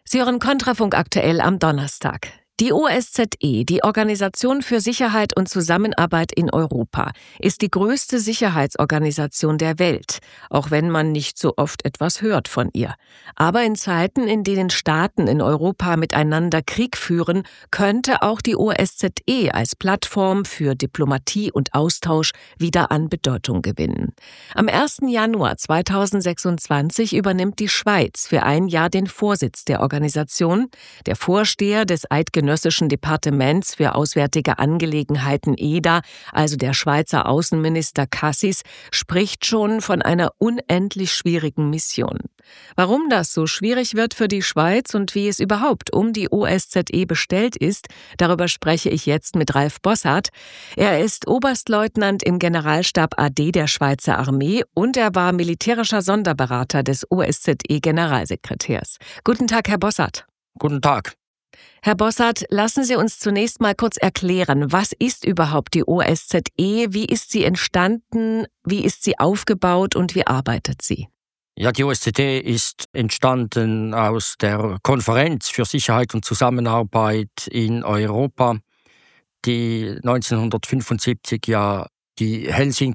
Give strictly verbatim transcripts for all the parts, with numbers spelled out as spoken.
Sie hören Kontrafunk aktuell am Donnerstag. Die O S Z E, die Organisation für Sicherheit und Zusammenarbeit in Europa, ist die größte Sicherheitsorganisation der Welt, auch wenn man nicht so oft etwas hört von ihr. Aber in Zeiten, in denen Staaten in Europa miteinander Krieg führen, könnte auch die O S Z E als Plattform für Diplomatie und Austausch wieder an Bedeutung gewinnen. Am ersten Januar zweitausendsechsundzwanzig übernimmt die Schweiz für ein Jahr den Vorsitz der Organisation. Der Vorsteher des Eidgenössischen Departements für Auswärtige Angelegenheiten E D A, also der Schweizer Außenminister Cassis, spricht schon von einer unendlich schwierigen Mission. Warum das so schwierig wird für die Schweiz und wie es überhaupt um die O S Z E bestellt ist, darüber spreche ich jetzt mit Ralf Bossart. Er ist Oberstleutnant im Generalstab A D der Schweizer Armee und er war militärischer Sonderberater des O S Z E-Generalsekretärs. Guten Tag, Herr Bossart. Guten Tag. Herr Bossart, lassen Sie uns zunächst mal kurz erklären, was ist überhaupt die O S Z E, wie ist sie entstanden, wie ist sie aufgebaut und wie arbeitet sie? Ja, die O S Z E ist entstanden aus der Konferenz für Sicherheit und Zusammenarbeit in Europa, die neunzehnhundertfünfundsiebzig ja die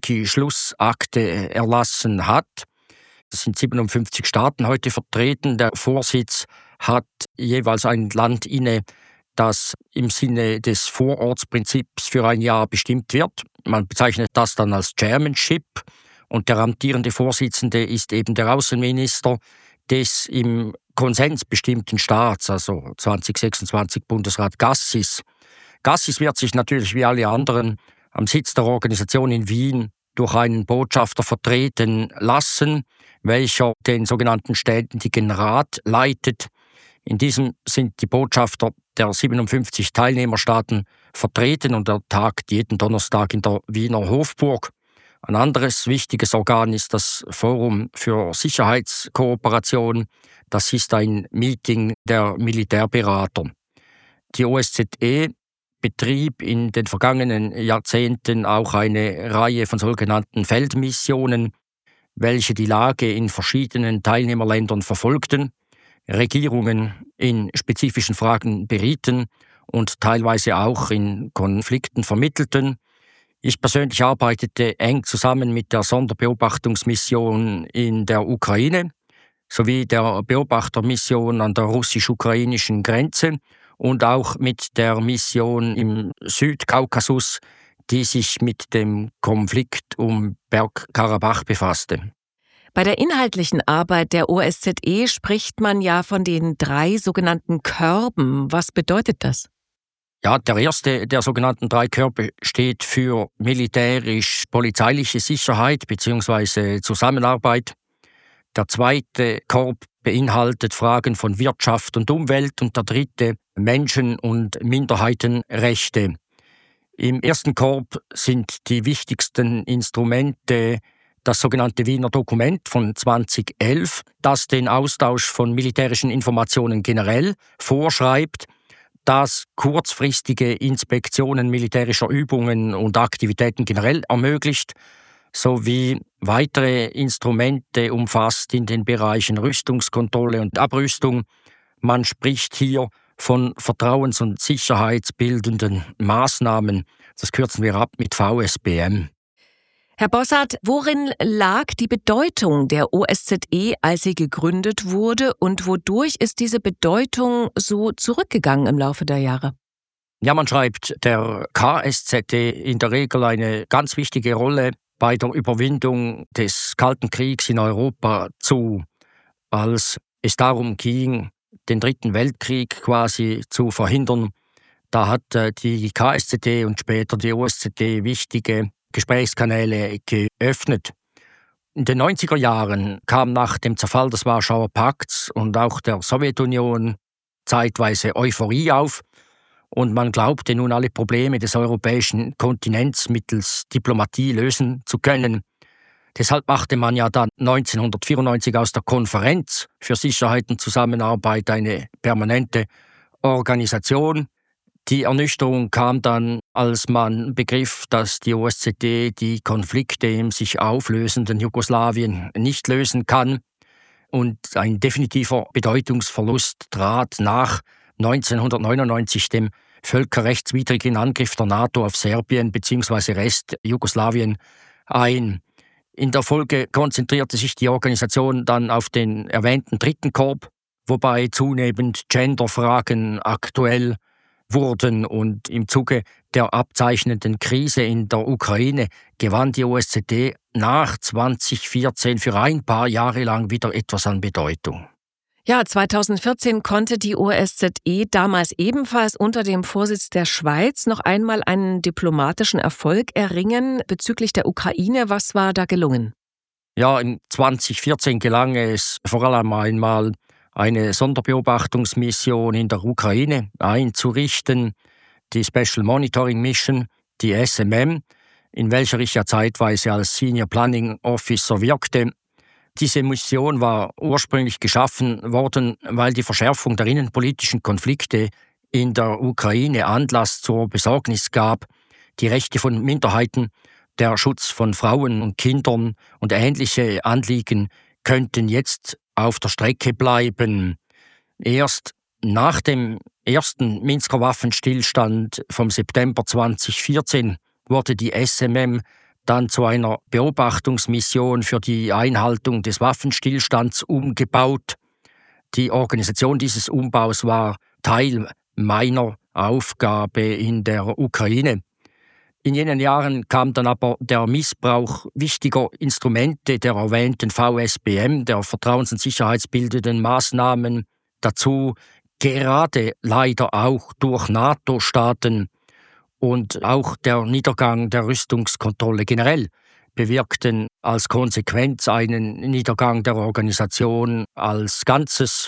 Helsinki-Schlussakte erlassen hat. Es sind siebenundfünfzig Staaten heute vertreten. Der Vorsitz hat jeweils ein Land inne, das im Sinne des Vorortsprinzips für ein Jahr bestimmt wird. Man bezeichnet das dann als Chairmanship und der amtierende Vorsitzende ist eben der Außenminister des im Konsens bestimmten Staats, also zwanzig sechsundzwanzig Bundesrat Gassis. Gassis wird sich natürlich wie alle anderen am Sitz der Organisation in Wien durch einen Botschafter vertreten lassen, welcher den sogenannten Ständigen Rat leitet. In diesem sind die Botschafter der siebenundfünfzig Teilnehmerstaaten vertreten und er tagt jeden Donnerstag in der Wiener Hofburg. Ein anderes wichtiges Organ ist das Forum für Sicherheitskooperation. Das ist ein Meeting der Militärberater. Die O S Z E betrieb in den vergangenen Jahrzehnten auch eine Reihe von sogenannten Feldmissionen, welche die Lage in verschiedenen Teilnehmerländern verfolgten, Regierungen in spezifischen Fragen berieten und teilweise auch in Konflikten vermittelten. Ich persönlich arbeitete eng zusammen mit der Sonderbeobachtungsmission in der Ukraine sowie der Beobachtermission an der russisch-ukrainischen Grenze und auch mit der Mission im Südkaukasus, die sich mit dem Konflikt um Bergkarabach befasste. Bei der inhaltlichen Arbeit der O S Z E spricht man ja von den drei sogenannten Körben. Was bedeutet das? Ja, der erste der sogenannten drei Körbe steht für militärisch-polizeiliche Sicherheit bzw. Zusammenarbeit. Der zweite Korb beinhaltet Fragen von Wirtschaft und Umwelt und der dritte Menschen- und Minderheitenrechte. Im ersten Korb sind die wichtigsten Instrumente das sogenannte Wiener Dokument von zweitausendelf, das den Austausch von militärischen Informationen generell vorschreibt, das kurzfristige Inspektionen militärischer Übungen und Aktivitäten generell ermöglicht, sowie weitere Instrumente umfasst in den Bereichen Rüstungskontrolle und Abrüstung. Man spricht hier von vertrauens- und sicherheitsbildenden Maßnahmen. Das kürzen wir ab mit V S B M. Herr Bossart, worin lag die Bedeutung der O S Z E, als sie gegründet wurde, und wodurch ist diese Bedeutung so zurückgegangen im Laufe der Jahre? Ja, man schreibt der K S Z E in der Regel eine ganz wichtige Rolle bei der Überwindung des Kalten Kriegs in Europa zu, als es darum ging, den Dritten Weltkrieg quasi zu verhindern. Da hat die K S Z E und später die O S Z E wichtige Gesprächskanäle geöffnet. In den neunziger Jahren kam nach dem Zerfall des Warschauer Pakts und auch der Sowjetunion zeitweise Euphorie auf und man glaubte nun alle Probleme des europäischen Kontinents mittels Diplomatie lösen zu können. Deshalb machte man ja dann neunzehnhundertvierundneunzig aus der Konferenz für Sicherheit und Zusammenarbeit eine permanente Organisation. Die Ernüchterung kam dann, als man begriff, dass die O S Z E die Konflikte im sich auflösenden Jugoslawien nicht lösen kann. und ein definitiver Bedeutungsverlust trat nach neunzehnhundertneunundneunzig, dem völkerrechtswidrigen Angriff der NATO auf Serbien bzw. Rest Jugoslawien, ein. In der Folge konzentrierte sich die Organisation dann auf den erwähnten dritten Korb, wobei zunehmend Genderfragen aktuell wurden, und im Zuge der abzeichnenden Krise in der Ukraine gewann die O S Z E nach zweitausendvierzehn für ein paar Jahre lang wieder etwas an Bedeutung. Ja, zweitausendvierzehn konnte die O S Z E damals ebenfalls unter dem Vorsitz der Schweiz noch einmal einen diplomatischen Erfolg erringen bezüglich der Ukraine. Was war da gelungen? Ja, im zweitausendvierzehn gelang es vor allem einmal, eine Sonderbeobachtungsmission in der Ukraine einzurichten, die Special Monitoring Mission, die S M M, in welcher ich ja zeitweise als Senior Planning Officer wirkte. Diese Mission war ursprünglich geschaffen worden, weil die Verschärfung der innenpolitischen Konflikte in der Ukraine Anlass zur Besorgnis gab. Die Rechte von Minderheiten, der Schutz von Frauen und Kindern und ähnliche Anliegen könnten jetzt auf der Strecke bleiben. Erst nach dem ersten Minsker Waffenstillstand vom September zweitausendvierzehn wurde die S M M dann zu einer Beobachtungsmission für die Einhaltung des Waffenstillstands umgebaut. Die Organisation dieses Umbaus war Teil meiner Aufgabe in der Ukraine. In jenen Jahren kam dann aber der Missbrauch wichtiger Instrumente der erwähnten V S B M, der vertrauens- und sicherheitsbildenden Maßnahmen, dazu, gerade leider auch durch NATO-Staaten, und auch der Niedergang der Rüstungskontrolle generell bewirkten als Konsequenz einen Niedergang der Organisation als Ganzes.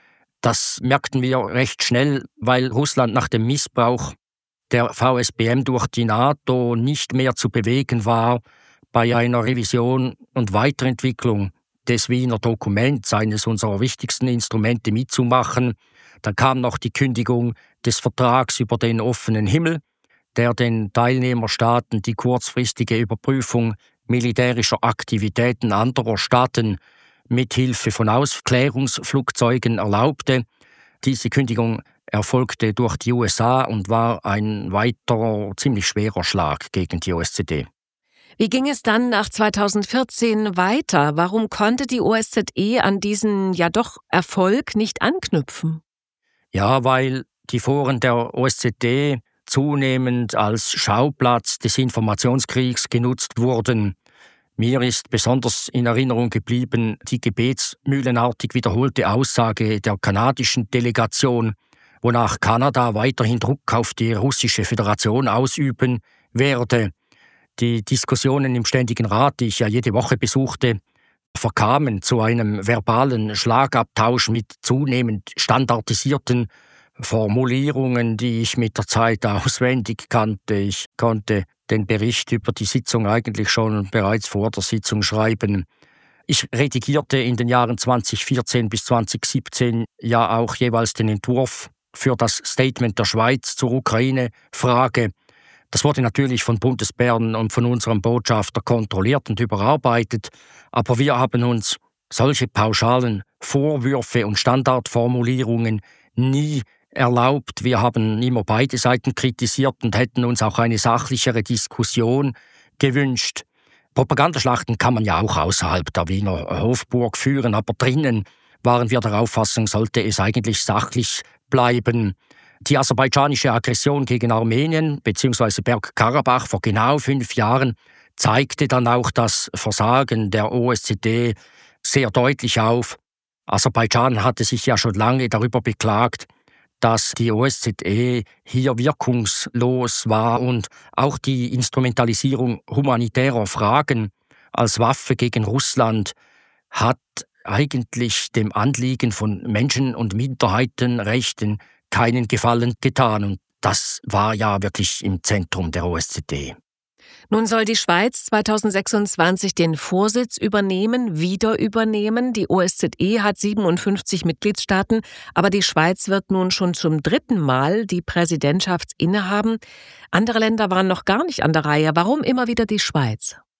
Das merkten wir recht schnell, weil Russland nach dem Missbrauch der V S B M durch die NATO nicht mehr zu bewegen war, bei einer Revision und Weiterentwicklung des Wiener Dokuments, eines unserer wichtigsten Instrumente, mitzumachen. Dann kam noch die Kündigung des Vertrags über den offenen Himmel, der den Teilnehmerstaaten die kurzfristige Überprüfung militärischer Aktivitäten anderer Staaten mithilfe von Aufklärungsflugzeugen erlaubte. Diese Kündigung erfolgte durch die U S A und war ein weiterer, ziemlich schwerer Schlag gegen die O S Z E. Wie ging es dann nach zweitausendvierzehn weiter? Warum konnte die O S Z E an diesen ja doch Erfolg nicht anknüpfen? Ja, weil die Foren der O S Z E zunehmend als Schauplatz des Informationskriegs genutzt wurden. Mir ist besonders in Erinnerung geblieben die gebetsmühlenartig wiederholte Aussage der kanadischen Delegation, wonach Kanada weiterhin Druck auf die russische Föderation ausüben werde. Die Diskussionen im Ständigen Rat, die ich ja jede Woche besuchte, verkamen zu einem verbalen Schlagabtausch mit zunehmend standardisierten Formulierungen, die ich mit der Zeit auswendig kannte. Ich konnte den Bericht über die Sitzung eigentlich schon bereits vor der Sitzung schreiben. Ich redigierte in den Jahren zweitausendvierzehn bis zweitausendsiebzehn ja auch jeweils den Entwurf für das Statement der Schweiz zur Ukraine-Frage. Das wurde natürlich von Bundesbern und von unserem Botschafter kontrolliert und überarbeitet, aber wir haben uns solche pauschalen Vorwürfe und Standardformulierungen nie erlaubt. Wir haben immer beide Seiten kritisiert und hätten uns auch eine sachlichere Diskussion gewünscht. Propagandaschlachten kann man ja auch außerhalb der Wiener Hofburg führen, aber drinnen waren wir der Auffassung, sollte es eigentlich sachlich bleiben. Die aserbaidschanische Aggression gegen Armenien bzw. Bergkarabach vor genau fünf Jahren zeigte dann auch das Versagen der O S Z E sehr deutlich auf. Aserbaidschan hatte sich ja schon lange darüber beklagt, dass die O S Z E hier wirkungslos war und auch die Instrumentalisierung humanitärer Fragen als Waffe gegen Russland hat eigentlich dem Anliegen von Menschen- und Minderheitenrechten keinen Gefallen getan. Und das war ja wirklich im Zentrum der O S Z E. Nun soll die Schweiz zweitausendsechsundzwanzig den Vorsitz übernehmen, wieder übernehmen. Die O S Z E hat siebenundfünfzig Mitgliedstaaten, aber die Schweiz wird nun schon zum dritten Mal die Präsidentschaft innehaben. Andere Länder waren noch gar nicht an der Reihe. Warum immer wieder die Schweiz?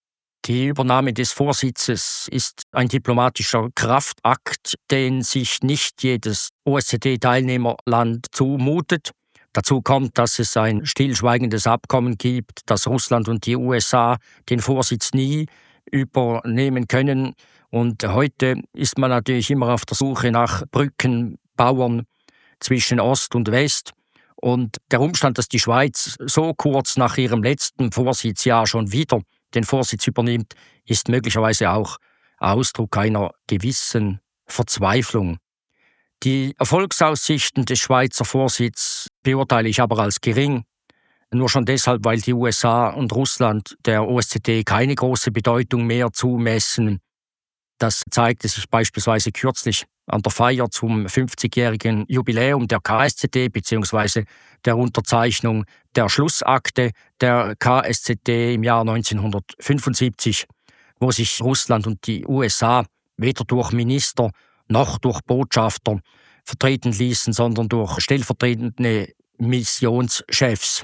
Die Übernahme des Vorsitzes ist ein diplomatischer Kraftakt, den sich nicht jedes O S Z E-Teilnehmerland zumutet. Dazu kommt, dass es ein stillschweigendes Abkommen gibt, dass Russland und die U S A den Vorsitz nie übernehmen können. Und heute ist man natürlich immer auf der Suche nach Brückenbauern zwischen Ost und West. Und der Umstand, dass die Schweiz so kurz nach ihrem letzten Vorsitzjahr schon wieder den Vorsitz übernimmt, ist möglicherweise auch Ausdruck einer gewissen Verzweiflung. Die Erfolgsaussichten des Schweizer Vorsitzes beurteile ich aber als gering, nur schon deshalb, weil die U S A und Russland der O S Z E keine große Bedeutung mehr zumessen. Das zeigte sich beispielsweise kürzlich an der Feier zum fünfzigjährigen Jubiläum der K S Z E bzw. der Unterzeichnung der Schlussakte der K S Z E im Jahr neunzehnhundertfünfundsiebzig, wo sich Russland und die U S A weder durch Minister noch durch Botschafter vertreten ließen, sondern durch stellvertretende Missionschefs.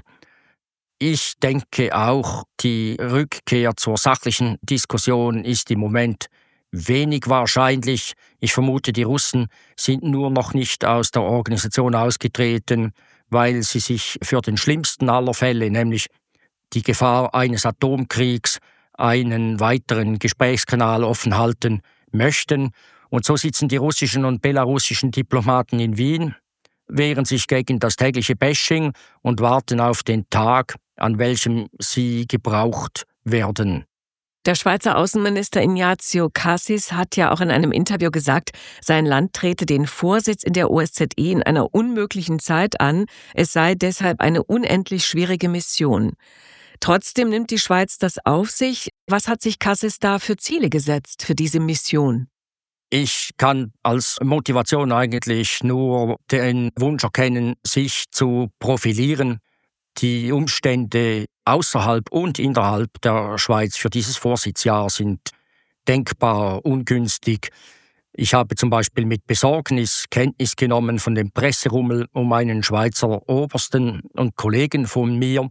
Ich denke auch, die Rückkehr zur sachlichen Diskussion ist im Moment wenig wahrscheinlich. Ich vermute, die Russen sind nur noch nicht aus der Organisation ausgetreten, weil sie sich für den schlimmsten aller Fälle, nämlich die Gefahr eines Atomkriegs, einen weiteren Gesprächskanal offen halten möchten. Und so sitzen die russischen und belarussischen Diplomaten in Wien, wehren sich gegen das tägliche Bashing und warten auf den Tag, an welchem sie gebraucht werden. Der Schweizer Außenminister Ignazio Cassis hat ja auch in einem Interview gesagt, sein Land trete den Vorsitz in der O S Z E in einer unmöglichen Zeit an. Es sei deshalb eine unendlich schwierige Mission. Trotzdem nimmt die Schweiz das auf sich. Was hat sich Cassis da für Ziele gesetzt für diese Mission? Ich kann als Motivation eigentlich nur den Wunsch erkennen, sich zu profilieren. Die Umstände außerhalb und innerhalb der Schweiz für dieses Vorsitzjahr sind denkbar ungünstig. Ich habe zum Beispiel mit Besorgnis Kenntnis genommen von dem Presserummel um einen Schweizer Obersten und Kollegen von mir,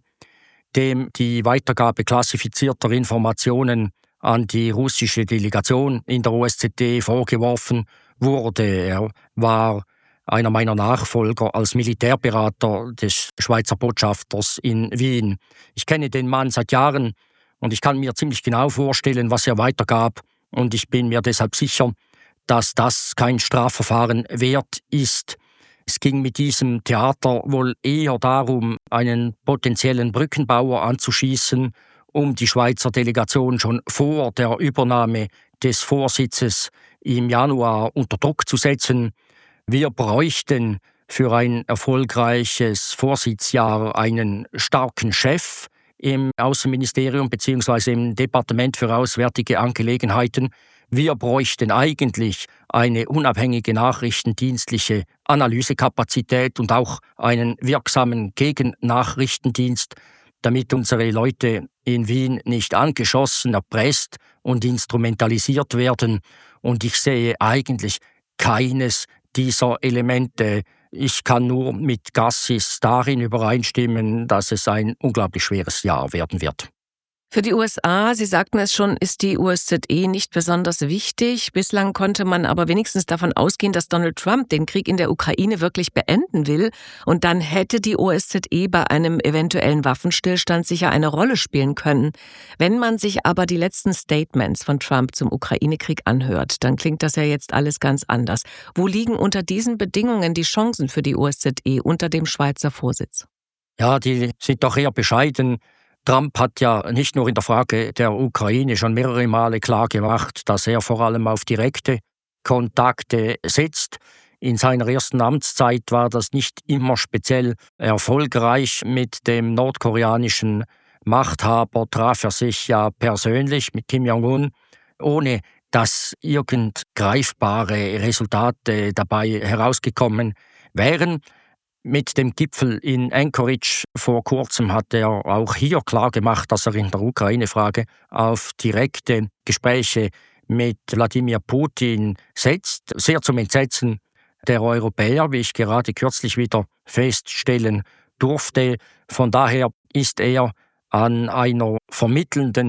dem die Weitergabe klassifizierter Informationen an die russische Delegation in der O S Z E vorgeworfen wurde. Er war einer meiner Nachfolger als Militärberater des Schweizer Botschafters in Wien. Ich kenne den Mann seit Jahren und ich kann mir ziemlich genau vorstellen, was er weitergab. Und ich bin mir deshalb sicher, dass das kein Strafverfahren wert ist. Es ging mit diesem Theater wohl eher darum, einen potenziellen Brückenbauer anzuschießen, um die Schweizer Delegation schon vor der Übernahme des Vorsitzes im Januar unter Druck zu setzen. Wir bräuchten für ein erfolgreiches Vorsitzjahr einen starken Chef im Außenministerium bzw. im Departement für Auswärtige Angelegenheiten. Wir bräuchten eigentlich eine unabhängige nachrichtendienstliche Analysekapazität und auch einen wirksamen Gegennachrichtendienst, damit unsere Leute in Wien nicht angeschossen, erpresst und instrumentalisiert werden. Und ich sehe eigentlich keines dieser Elemente. Ich kann nur mit Cassis darin übereinstimmen, dass es ein unglaublich schweres Jahr werden wird. Für die U S A, Sie sagten es schon, ist die U S Z E nicht besonders wichtig. Bislang konnte man aber wenigstens davon ausgehen, dass Donald Trump den Krieg in der Ukraine wirklich beenden will. Und dann hätte die U S Z E bei einem eventuellen Waffenstillstand sicher eine Rolle spielen können. Wenn man sich aber die letzten Statements von Trump zum Ukraine-Krieg anhört, dann klingt das ja jetzt alles ganz anders. Wo liegen unter diesen Bedingungen die Chancen für die U S Z E unter dem Schweizer Vorsitz? Ja, die sind doch eher bescheiden. Trump hat ja nicht nur in der Frage der Ukraine schon mehrere Male klargemacht, dass er vor allem auf direkte Kontakte setzt. In seiner ersten Amtszeit war das nicht immer speziell erfolgreich. Mit dem nordkoreanischen Machthaber traf er sich ja persönlich mit Kim Jong-un, ohne dass irgend greifbare Resultate dabei herausgekommen wären. Mit dem Gipfel in Anchorage vor kurzem hat er auch hier klargemacht, dass er in der Ukraine-Frage auf direkte Gespräche mit Wladimir Putin setzt, sehr zum Entsetzen der Europäer, wie ich gerade kürzlich wieder feststellen durfte. Von daher ist er an einer vermittelnden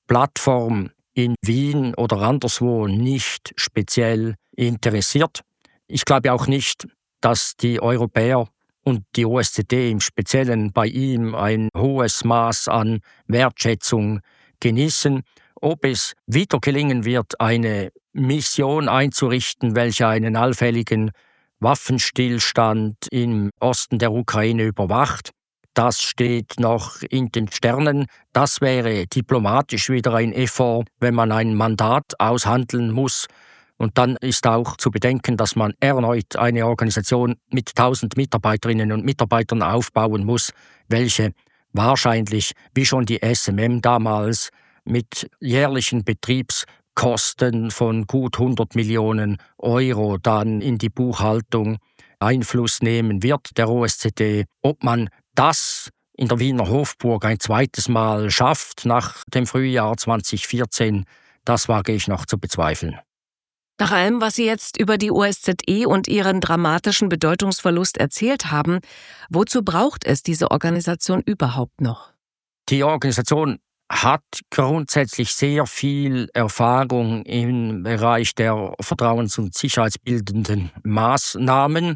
Plattform in Wien oder anderswo nicht speziell interessiert. Ich glaube auch nicht, dass die Europäer und die O S Z E im Speziellen bei ihm ein hohes Maß an Wertschätzung genießen. Ob es wieder gelingen wird, eine Mission einzurichten, welche einen allfälligen Waffenstillstand im Osten der Ukraine überwacht, das steht noch in den Sternen. Das wäre diplomatisch wieder ein Effort, wenn man ein Mandat aushandeln muss. Und dann ist auch zu bedenken, dass man erneut eine Organisation mit tausend Mitarbeiterinnen und Mitarbeitern aufbauen muss, welche wahrscheinlich, wie schon die S M M damals, mit jährlichen Betriebskosten von gut hundert Millionen Euro dann in die Buchhaltung Einfluss nehmen wird, der O S Z E. Ob man das in der Wiener Hofburg ein zweites Mal schafft nach dem Frühjahr zweitausendvierzehn, das wage ich noch zu bezweifeln. Nach allem, was Sie jetzt über die O S Z E und ihren dramatischen Bedeutungsverlust erzählt haben, wozu braucht es diese Organisation überhaupt noch? Die Organisation hat grundsätzlich sehr viel Erfahrung im Bereich der vertrauens- und sicherheitsbildenden Maßnahmen.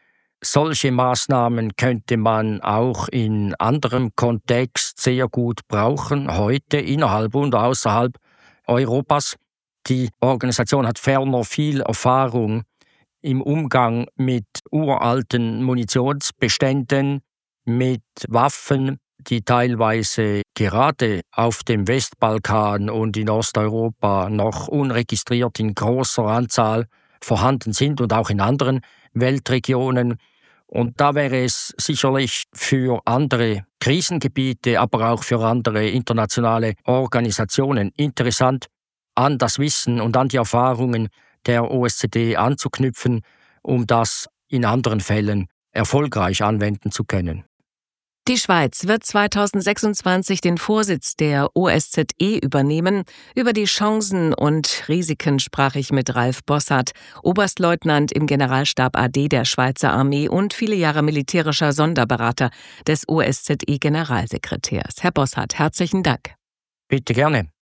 Solche Maßnahmen könnte man auch in anderem Kontext sehr gut brauchen, heute innerhalb und außerhalb Europas. Die Organisation hat ferner viel Erfahrung im Umgang mit uralten Munitionsbeständen, mit Waffen, die teilweise gerade auf dem Westbalkan und in Osteuropa noch unregistriert in großer Anzahl vorhanden sind und auch in anderen Weltregionen. Und da wäre es sicherlich für andere Krisengebiete, aber auch für andere internationale Organisationen interessant, an das Wissen und an die Erfahrungen der O S Z E anzuknüpfen, um das in anderen Fällen erfolgreich anwenden zu können. Die Schweiz wird zweitausendsechsundzwanzig den Vorsitz der O S Z E übernehmen. Über die Chancen und Risiken sprach ich mit Ralf Bossart, Oberstleutnant im Generalstab A D der Schweizer Armee und viele Jahre militärischer Sonderberater des O S Z E-Generalsekretärs. Herr Bossart, herzlichen Dank. Bitte gerne.